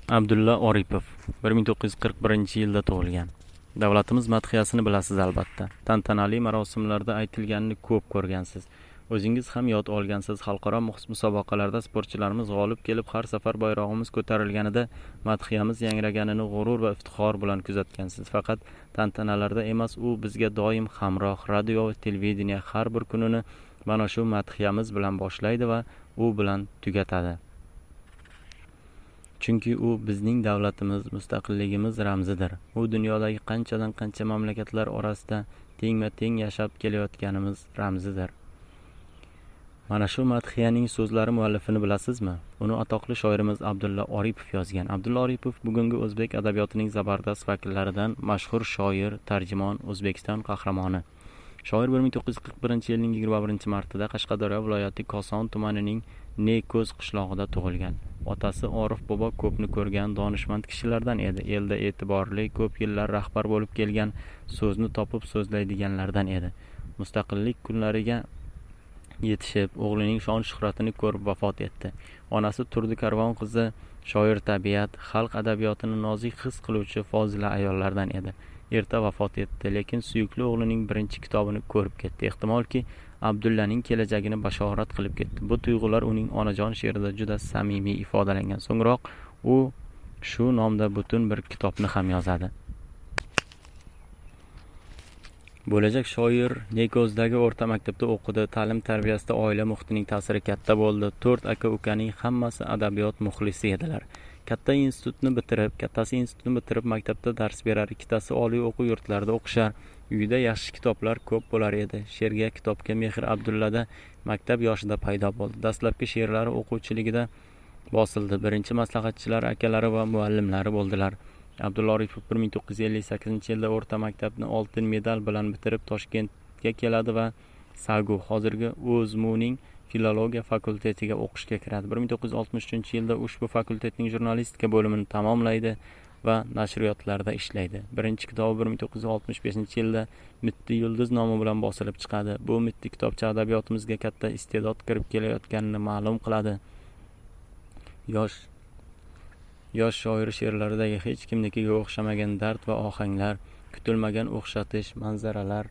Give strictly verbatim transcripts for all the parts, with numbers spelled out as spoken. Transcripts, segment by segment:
Abdulla Oripov bir ming to'qqiz yuz qirq birinchi yilda tug'ilgan. Davlatimiz madhiyasini bilasiz albatta. Tantanali marosimlarda aytilganini ko'p ko'rgansiz. O'zingiz ham yod olgansiz. Xalqaro musobaqalarda sportchilarimiz g'olib kelib, har safar bayrog'imiz ko'tarilganida madhiyamiz yangraganini g'urur va iftixor bilan kuzatgansiz. Faqat tantanalarda emas, u bizga doim hamroh. Radio va televideniya har bir kunini mana shu madhiyamiz bilan boshlaydi va u bilan tugatadi. Chunki u bizning davlatimiz, mustaqilligimiz ramzidir. U dunyodagi qanchadan qancha mamlakatlar orasida tengma-teng yashab kelayotganimiz ramzidir. Mana shu madhiyaning so'zlari muallifini bilasizmi? Uni atoqli shoirimiz Abdulla Oripov yozgan. Abdulla Oripov bugungi o'zbek adabiyotining zabardast vakillaridan, mashhur shoir, tarjimon, O'zbekiston qahramoni. Shoir bir ming to'qqiz yuz qirq birinchi yilning yigirma birinchi martida Qashqadaryo viloyati Koson tumanining Neko'z qishlog'ida tug'ilgan. Otasi Orif bobo ko'pni ko'rgan donishmand kishilardan edi. Elda e'tiborli, ko'p yillar rahbar bo'lib kelgan, so'zni topib so'zlaydiganlardan edi. Mustaqillik kunlariga yetishib, o'g'lining shon shuhratini ko'rib vafot etdi. Onasi Turdi Karvon qizi shoir tabiat, xalq adabiyotini nozik his qiluvchi fozila ayollardan edi. Erta vafot etdi, lekin suyukli o'g'lining birinchi kitobini ko'rib ketdi. Ehtimolki Abdullaning kelajagini bashorat qilib ketdi. Bu tuyg'ular uning onajon she'rida juda samimiy ifodalangan. So'ngroq u shu nomda butun bir kitobni ham yozadi. Bo'lajak shoir Neko'zdagi o'rta maktabda o'qidi. Ta'lim tarbiyasida oila muhitining ta'siri katta bo'ldi. to'rt aka-ukaning hammasi adabiyot muxlisi edilar. Katta institutni bitirib, kattasi institutni bitirib maktabda dars berar, ikkitasi oliy o'quv yurtlarida o'qishar. Uyda yaxshi kitoblar ko'p bo'lar edi. She'rga, kitobga mehr Abdullada maktab yoshida paydo bo'ldi. Dastlabki she'rlari o'quvchiligida bosildi. Birinchi maslahatchilari akalari va muallimlari bo'ldilar. Abdulla Oripov bir ming to'qqiz yuz ellik sakkizinchi yilda o'rta maktabni oltin medal bilan bitirib Toshkentga keladi va Sagu, hozirgi O'zmuning filologiya fakultetiga o'qishga kiradi. bir ming to'qqiz yuz oltmish uchinchi yilda ushbu fakultetning jurnalistika bo'limini tamomlaydi va nashriyotlarda ishlaydi. Birinchi kitobi bir ming to'qqiz yuz oltmish beshinchi yilda Mitti yulduz nomi bilan bosilib chiqadi. Bu Mitti kitobcha adabiyotimizga katta iste'dod kirib kelayotganini ma'lum qiladi. Yosh Yosh shoir she'rlaridagi hech kimnikiga o'xshamagan dard va ohanglar, kutilmagan o'xshatish, manzaralar,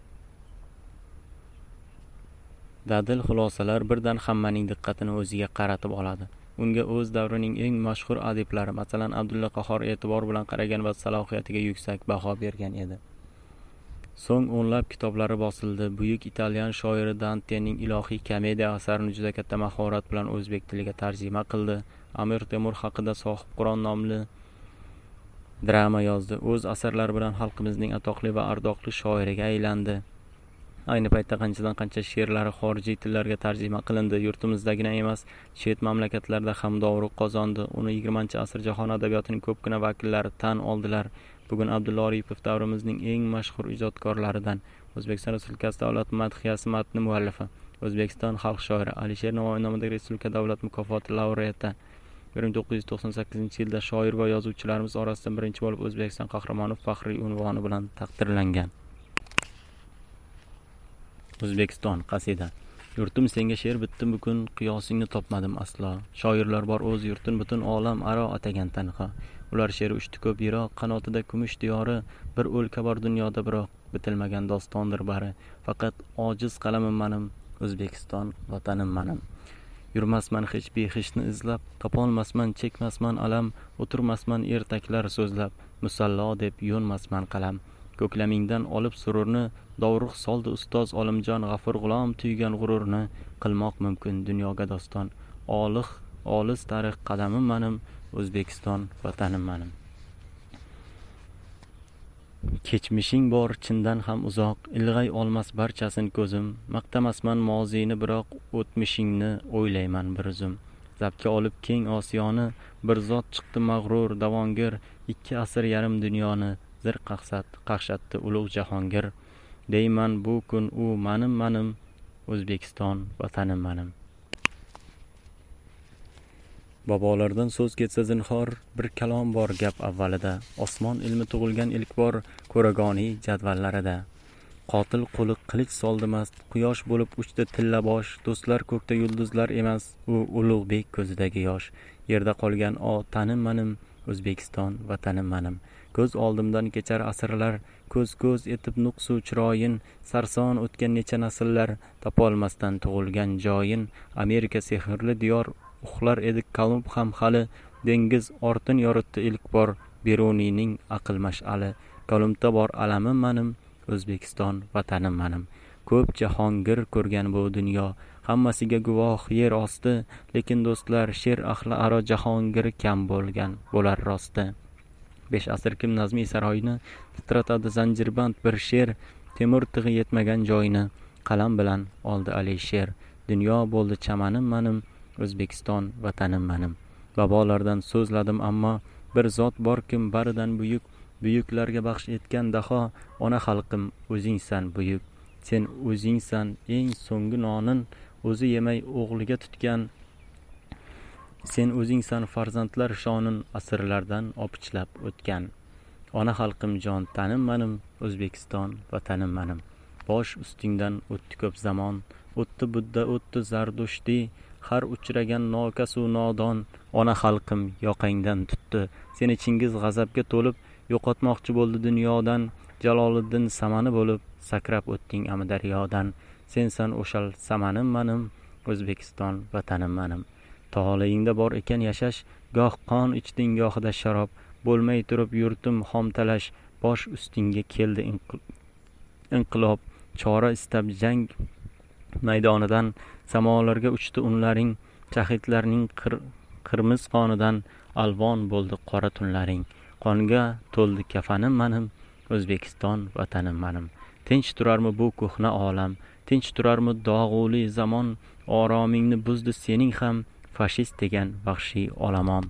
dadil xulosalar birdan hammaning diqqatini o'ziga qaratib oladi. Unga o'z davrining eng mashhur adiblari, masalan, Abdulla Qahhor e'tibor bilan qaragan va salohiyatiga yuksak baho bergan edi. So'ng o'nlab kitoblari bosildi. Buyuk italyan shoiri Dantening ilohiy komediya asarini juda katta mahorat bilan o'zbek tiliga tarjima qildi. Amir Temur haqida Sohib Qur'on nomli drama yozdi. O'z asarlari bilan xalqimizning atoqli va ardoqli shoiriga aylandi. Ayni paytda qanchadan qancha she'rlari xorijiy tillarga tarjima qilindi. Yurtimizdagina emas, chet mamlakatlarda ham dovruq qozondi. Uni yigirmanchi asr jahon adabiyotining ko'pgina vakillari tan oldilar. Bugun Abdulla Oripov davrimizning eng mashhur ijodkorlaridan. O'zbekiston Respublikasi Davlat madhiyasi matni muallifi, O'zbekiston xalq shoiri, Alisher Navoiy nomidagi Respublika davlat mukofoti laureati. bir ming to'qqiz yuz to'qson sakkizinchi yilda shoir va yozuvchilarimiz orasida birinchi bo'lib O'zbekiston qahramoni faxriy unvoni bilan taqdirlangan. O'zbekiston qasida. Yurtim senga she'r bitdim bugun, qiyosingni topmadim aslo. Shoirlar bor o'z yurtin butun olam aro atagan tanho. Ular she'r uchdi ko'p yiroq, qanotida kumush diyori, bir o'lka bor dunyoda biroq bitilmagan dostondir bari. Faqat ojiz qalamim manim, O'zbekiston vatanim manim. Yurmasman hech behishni izlab, topolmasman chekmasman alam, o'tirmasman ertaklar so'zlab, musallo deb yo'nmasman qalam. Ko'klamingdan olib sururni, dovruq soldi ustoz Olimjon G'afur G'ulom tuygan g'ururni, qilmoq mumkin dunyoga doston. Olih, olis tarix qadamim manim, O'zbekiston vatanim manim. Kechmishing bor chindan ham uzoq, ilg'ay olmas barchasin ko'zim. Maqtamasman moziyni biroq o'tmishingni o'ylayman bir o'zim. Zabtga olib keng Osiyoni, bir zot chiqdi mag'rur davongir, ikki asr yarim dunyoni zir qaqsat qaqshatdi ulug' jahongir. Deyman bu kun u manim manim, O'zbekiston vatanim manim. Bobolardan so'z ketsa zinhor, bir kalom bor gap avvalida. Osmon ilmi tug'ilgan ilk bor ko'ragoniy jadvallarida. Qotil qo'li qilich soldi mast, quyosh bo'lib uchdi tilla bosh. Do'stlar ko'kda yulduzlar emas, u ulug'bek ko'zidagi yosh. yerda qolgan o tanim manim, O'zbekiston vatanim manim. Ko'z oldimdan kechar asrlar, ko'z ko'z etib nuqsu chiroyin, sarson o'tgan necha nasllar, topolmasdan tug'ilgan joyin. Amerika sehrli diyor, uxlar edi Kolumb ham hali, dengiz ortin yoritdi ilk bor Beruniyning aql mash'ali. Kolumbda bor alamim manim, O'zbekiston vatanim manim. Ko'p jahongir ko'rgan bu dunyo, hammasiga guvoh yer osti, lekin do'stlar, she'r ahli aro jahongir kam bo'lgan bo'lar rosti. Besh asr kim nazmiy saroyini titratadi zanjirband bir she'r, temur tig'i yetmagan joyini qalam bilan oldi Alisher. Dunyo bo'ldi chamanim manim, O'zbekiston vatanim manim. Babolardan so'zladim ammo bir zot borkim baridan buyuk, buyuklarga baxsh etgan daho, ona xalqim o'zingsan buyuk. Sen o'zingsan eng so'nggi nonin, o'zi yemay o'g'liga tutgan. Sen o'zingsan farzandlar shonin asrlardan opichlab o'tgan. Ona xalqim jon tanim manim, O'zbekiston vatanim manim. Bosh ustingdan o'tdi ko'p zamon, o'tdi budda o'tdi zardushti, har uchragan nokasu nodon. Ona xalqim yoqangdan tutdi, seni Chingiz g'azabga to'lib yo'qotmoqchi bo'ldi dunyodan. Jaloliddin samani bo'lib sakrab o'tding Amudaryodan. Sensan o'shal samanim manim, O'zbekiston vatanim manim. To'g'ligingda bor ekan yashash, goh qon ichding gohida sharob, bo'lmay turib yurtim xom talash, bosh ustingga keldi inqilob. Chora istab jang maydonidan samolarga uchdi unlaring, shahidlarning qir- qirmiz qonidan alvon bo'ldi qora tunlaring. Qonga to'ldi kafanim manim, O'zbekiston vatanim manim. Tinch turarmi bu ko'hna olam, tinch turarmi dog'uli zamon, oromingni buzdi sening ham fashist degan vahshiy olamon.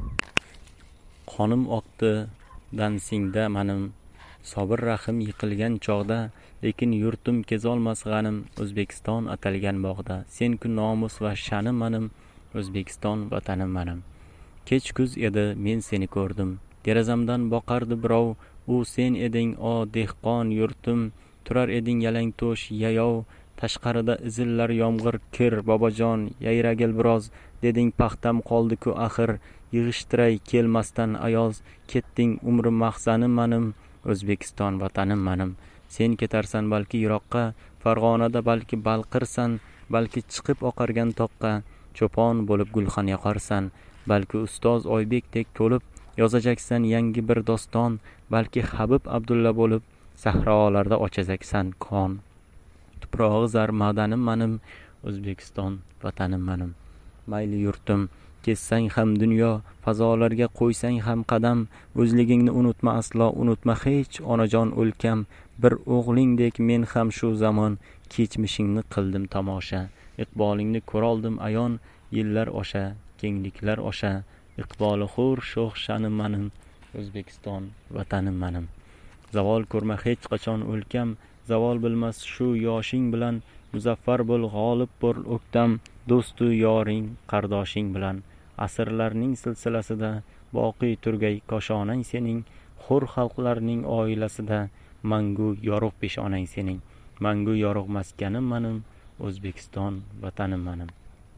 Qonim oqdi dansingda manim, sobir rahim yiqilgan chog'da, lekin yurtim kezolmas g'anim, O'zbekiston atalgan bog'da. Sen ku nomus va sha'nim manim, O'zbekiston vatanim manim. Kech kuz edi, men seni ko'rdim, derazamdan boqardi birov, u sen eding o dehqon yurtim, turar eding yalang to'sh yayov, tashqarida izillar yomg'ir kir, bobojon yayragil biroz, deding paxtam qoldi ku axir, yig'ishtiray kelmasdan ayoz, ketding umrim mahzanim manim, O'zbekiston vatanim manim. Sen ketarsan balki yiroqqa, Farg'onada balki balqirsan, balki chiqib oqargan toqqa, cho'pon bo'lib gulxan yoqarsan, balki ustoz Oybekdek to'lib yozajaksan yangi bir doston, balki Habib Abdulla bo'lib sahrolarda ochazaksan kon. Tuprog'i zar madanim manim, O'zbekiston vatanim manim. Mayli yurtim, kessang ham dunyo, fazolarga qo'ysang ham qadam, o'zligingni unutma aslo, unutma hech onajon o'lkam. Bir o'g'lingdek men ham shu zamon kechmishingni qildim tomosha. Iqbolingni ko'roldim ayon, yillar osha, kengliklar osha. Iqboli xur sho'x shanim manim, O'zbekiston vatanim manim. Zavol ko'rma hech qachon o'lkam, zavol bilmas shu yoshing bilan, muzaffar bo'l g'olib bo'l o'ktam, do'stu yoring qardoshing bilan. Asrlarning silsilasida boqiy turgay koshonang sening, xur xalqlarning oilasida mangu yorug' peshonang sening. Mangu yorug' maskanim manim, O'zbekiston vatanim manim.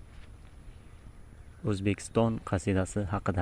O'zbekiston qasidasi haqida.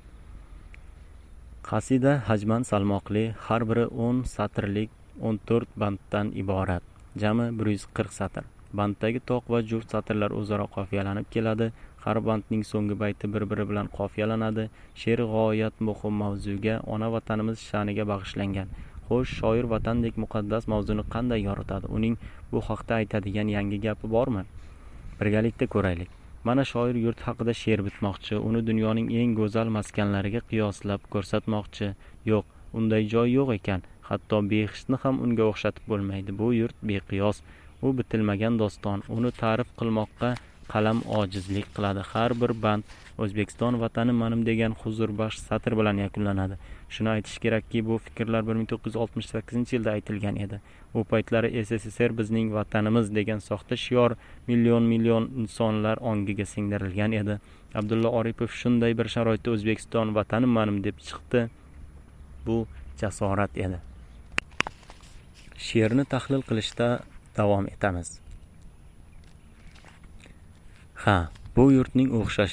Qasida hajman salmoqli, har biri o'n satrlik, o'n to'rt banddan iborat. Jami bir yuz qirq satr. Banddagi toq va juft satrlar o'zaro qofiyalanib keladi. Har bandning so'nggi bayti bir-biri bilan qofiyalanadi. She'r g'oyat muhim mavzuga, ona vatanimiz sha'niga bag'ishlangan. Xo'sh, shoir vatandek muqaddas mavzuni qanday yoritadi? Uning bu haqda aytadigan yangi gapi bormi? Birgalikda ko'raylik. Mana shoir yurt haqida she'r bitmoqchi, uni dunyoning eng go'zal maskanlariga qiyoslab ko'rsatmoqchi. Yo'q, unday joy yo'q ekan. Hatto behishni ham unga o'xshatib bo'lmaydi. Bu yurt beqiyos, u bitilmagan doston. Uni ta'rif qilmoqqa qalam ojizlik qiladi. Har bir band O'zbekiston vatanim manim degan huzurbaxsh satr bilan yakunlanadi. Shuni aytish kerakki, bu fikrlar bir ming to'qqiz yuz oltmish sakkizinchi yilda aytilgan edi. U paytlari S S S R bizning vatanimiz degan soxta shior million million insonlar ongiga singdirilgan edi. Abdulla Oripov shunday bir sharoitda O'zbekiston vatanim manim deb chiqdi. Bu jasorat edi. She'rni tahlil qilishda davom etamiz. Ha, bu yurtning o'xshashi yo'q,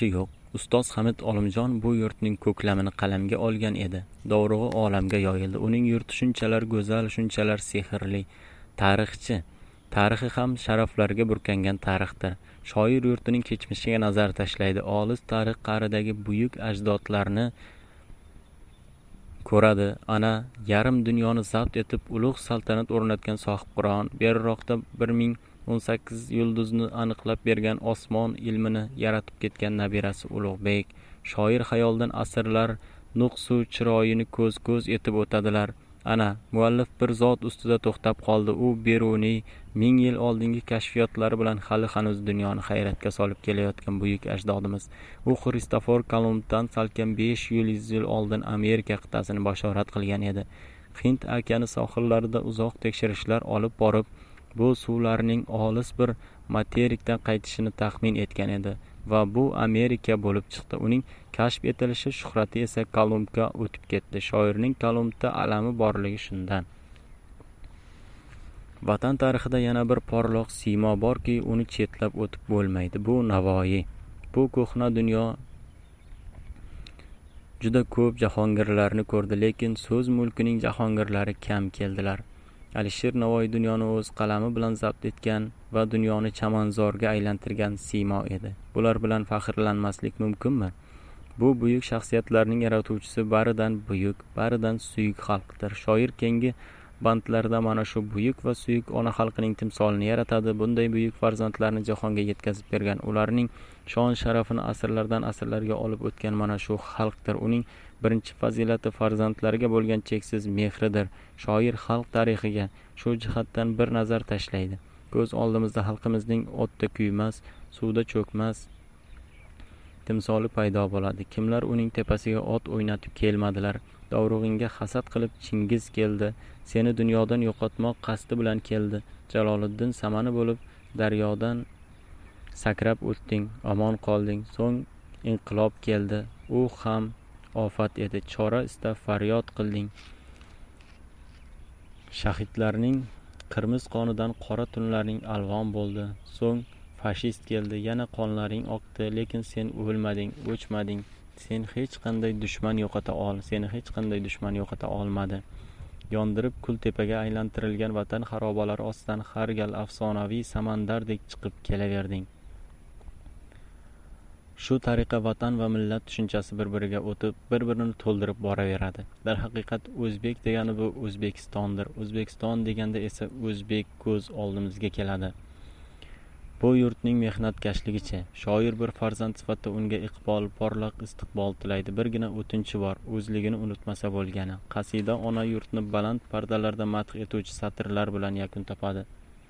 Ustoz Hamid Olimjon bu yurtning ko'klamini qalamga olgan edi. Dovrug'i olamga yoyildi. Uning yurti shunchalar go'zal, shunchalar sehrli. Tarixchi. Tarixi ham sharaflarga burkangan tarixdir. Shoir yurtining kechmishiga nazar tashlaydi. Olis tarix qa'ridagi buyuk ajdodlarni ko'radi. Ana yarim dunyoni zabt etib ulug' saltanat o'rnatgan sohibqiron, beriroqda bir ming o'n sakkiz yulduzni aniqlab bergan osmon ilmini yaratib ketgan nabirasi Ulug'bek. Shoir xayoldan asrlar nuqsu chiroyini ko'z-ko'z etib o'tadilar. Ana, muallif bir zot ustida to'xtab qoldi. U Beruniy ming yil oldingi kashfiyotlari bilan hali hanuz dunyoni hayratga solib kelayotgan buyuk ajdodimiz. U Kristofor Kolumbdan salkam besh yuz yil oldin Amerika qit'asini bashorat qilgan edi. Hind okeani sohillarida uzoq tekshirishlar olib borib, bu suvlarning olis bir materikdan qaytishini taxmin etgan edi va bu Amerika bo'lib chiqdi. Uning kashf etilishi shuhrati esa Kolumbga o'tib ketdi. Shoirning Kolumbda alami borligi shundan. Vatan tarixida yana bir porloq siymo borki, uni chetlab o'tib bo'lmaydi. Bu Navoiy. Bu ko'hna dunyo juda ko'p jahongirlarni ko'rdi, lekin so'z mulkining jahongirlari kam keldilar. Alisher Navoiy dunyoni o'z qalami bilan zabt etgan va dunyoni chamanzorga aylantirgan siymo edi. Bular bilan faxrlanmaslik mumkinmi? Bu buyuk shaxsiyatlarning yaratuvchisi baridan buyuk, baridan suyuk xalqdir. Shoir keyingi bandlarda mana shu buyuk va suyuk ona xalqining timsolini yaratadi. Bunday buyuk farzandlarni jahonga yetkazib bergan, ularning shon sharafini asrlardan asrlarga olib o'tgan mana shu xalqdir. Uning birinchi fazilati farzandlariga bo'lgan cheksiz mehridir. Shoir xalq tarixiga shu jihatdan bir nazar tashlaydi. Ko'z oldimizda xalqimizning o'tda kuymas, suvda cho'kmas timsoli paydo bo'ladi. Kimlar uning tepasiga ot o'ynatib kelmadilar. Dovrug'ingga hasad qilib Chingiz keldi. Seni dunyodan yo'qotmoq qasdi bilan keldi. Jaloliddin Samani bo'lib daryodan sakrab o'tding, omon qolding. So'ng inqilob keldi. U ham ofat edi. Chora istab faryod qilding. Shahidlarning qirmiz qonidan qora tunlarning alvon bo'ldi. So'ng fashist keldi. Yana qonlaring oqdi, lekin sen o'lmading, o'chmading. Sen hech qanday dushman yo'qota ol, seni hech qanday dushman yo'qota olmadi. Yondirib kultepaga aylantirilgan vatan xarobalari ostidan har gal afsonaviy samandardek chiqib kelaverding. Shu tariqa vatan va millat tushunchasi bir-biriga o'tib, bir-birini to'ldirib boraveradi. Dar haqiqat o'zbek degani bu O'zbekistondir. O'zbekiston deganda esa o'zbek ko'z oldimizga keladi. Bu yurtning mehnatkashligicha, shoir bir farzand sifatida unga iqbol, porloq istiqbol tilaydi. Birgina o'tinchi bor, o'zligini unutmasa bo'lgani. Qasida ona yurtni baland pardalarda madh etuvchi satrlar bilan yakun topadi.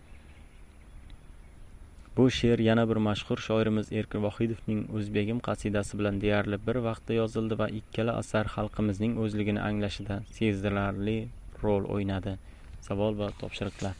Bu she'r yana bir mashhur shoirimiz Erkin Vohidovning O'zbegim qasidasi bilan deyarli bir vaqtda yozildi va ikkala asar xalqimizning o'zligini anglashida sezilarli rol o'ynadi. Savol va topshiriqlar.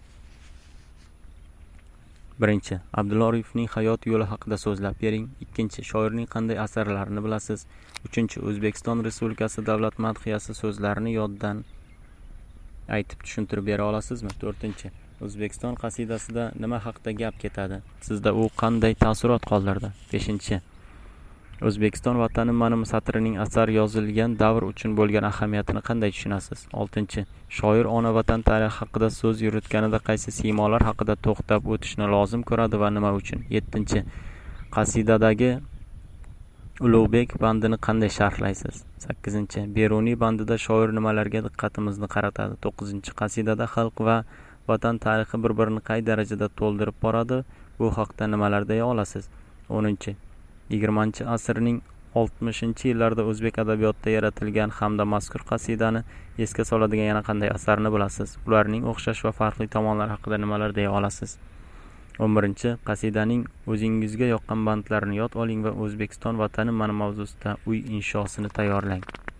Birinchi, Abdulla Orifning hayot yo'li haqida so'zlab bering. Ikkinchi, shoirning qanday asarlarini bilasiz? Uchinchi, O'zbekiston Respublikasi davlat madhiyasi so'zlarini yoddan aytib tushuntirib bera olasizmi? To'rtinchi, O'zbekiston qasidasida nima haqida gap ketadi? Sizda u qanday taassurot qoldirdi? Beshinchi, O'zbekiston vatani mening satrining asar yozilgan davr uchun bo'lgan ahamiyatini qanday tushunasiz? Oltinchi, shoir ona vatan tarixi haqida so'z yuritganida qaysi siymolar haqida to'xtab o'tishni lozim ko'radi va nima uchun? Yettinchi, qasidadagi Ulug'bek bandini qanday sharhlaysiz? Sakkizinchi, Beruniy bandida shoir nimalarga diqqatimizni qaratadi? To'qqizinchi, qasidada xalq va vatan tarixi bir-birini qay darajada to'ldirib boradi? Bu haqda nimalar deya olasiz? O'ninchi, yigirmanchi asrning oltmishinchi yillarida o'zbek adabiyotida yaratilgan hamda mazkur qasidani esga soladigan yana qanday asarni bilasiz? Ularning o'xshash va farqli tomonlari haqida nimalar deya olasiz? o'n birinchi, qasidaning o'zingizga yoqqan bandlarini yod oling va O'zbekiston vatani mana mavzusida uy inshosini tayyorlang.